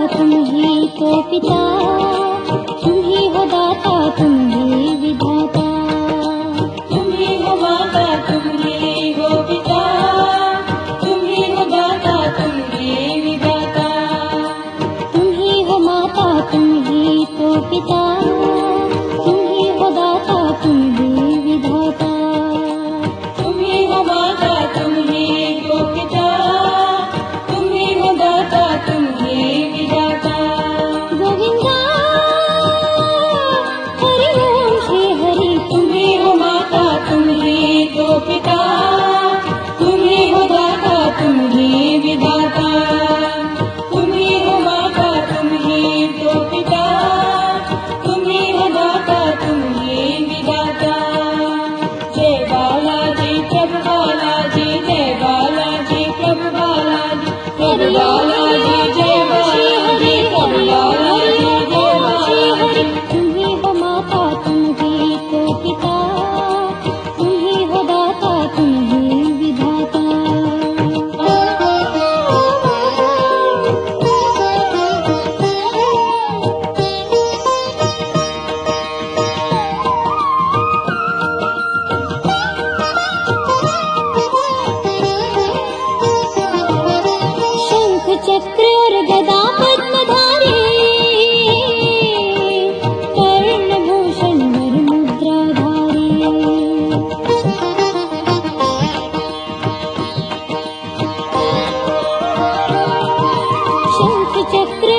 तुम ही तो पिता, तुम ही हो दाता, तुम ही विधाता। तुम ही हो माता, तुम ही हो पिता, तुम ही हो दाता, तुम ही विधाता। तुम ही हो माता, तुम ही तो पिता, तुम ही हो दाता, तुम ही विधाता। तुम ही हो माता, तुम ही हो पिता, तुम ही हो दाता, तुम ही विधाता। गोविंदा हरि ओम श्री हरि। तुम ही हो माता, तुम ही हो पिता, तुम ही हो दाता, तुम ही विधाता। तुम ही हो माता, तुम ही हो पिता, तुम ही हो दाता, तुम ही विधाता। जय बालाजी प्रभु बालाजी, जय बालाजी प्रभु बालाजी, प्रभु बालाजी जय बालाजी, प्रभु बालाजी जय बालाजी। तुम ही हो माता, तुम ही तो पिता, तुम ही हो दाता, तुम ही विधाता। शंख चक्र और गदा पद्मधारी, कर्ण भूषण वर मुद्राधारी। शंख चक्र